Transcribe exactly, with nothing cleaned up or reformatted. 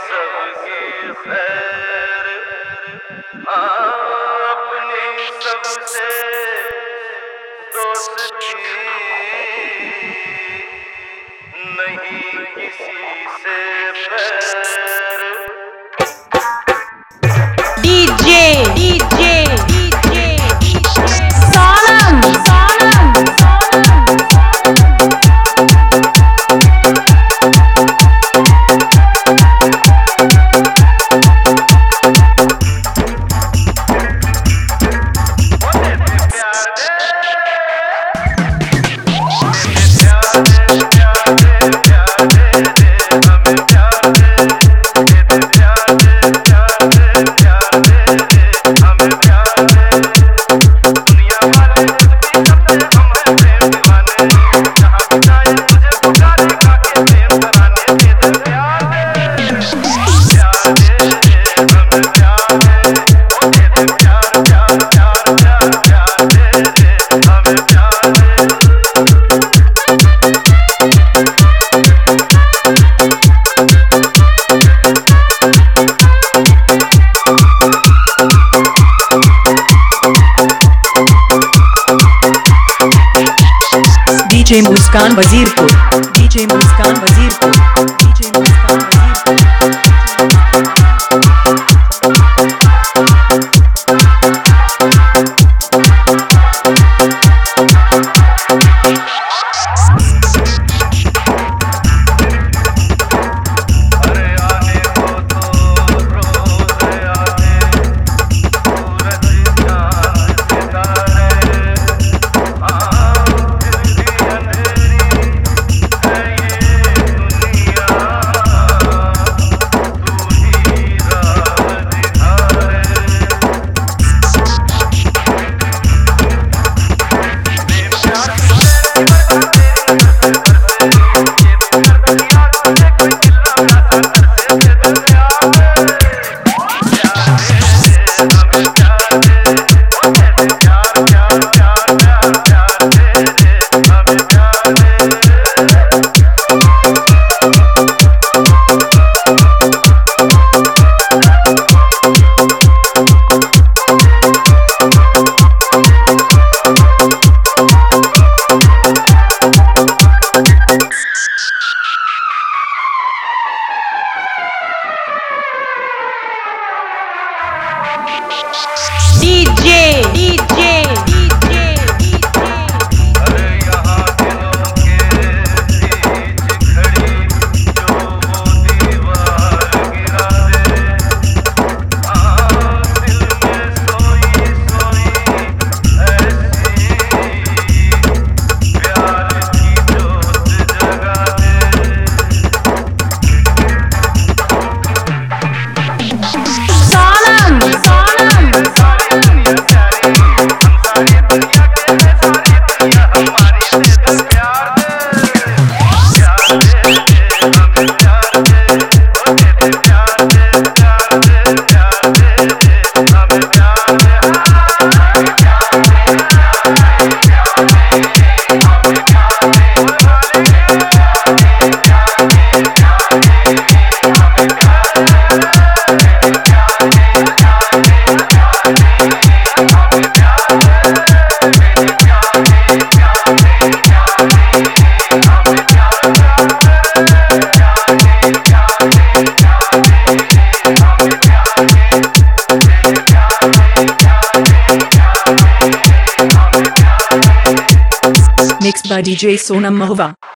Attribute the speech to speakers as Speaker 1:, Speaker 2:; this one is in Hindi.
Speaker 1: सबकी खैर, अपनी सबसे दोस्ती, नहीं किसी से बैर।
Speaker 2: DJ DJ DJ Sonam Sonam
Speaker 3: DJ Muskan Wazirpur, DJ Muskan Wazirpur, DJ Muskan Wazirpur.
Speaker 2: DJ DJ DJ
Speaker 1: अरे यहाँ दिलों के बीच खड़ी जो वो दीवार गिरा दे, हाँ दिल में सोई सोई ऐसी प्यार की जोत जगा दे।
Speaker 2: Sonam Sonam
Speaker 3: Mixed by D J Sonam Mahova.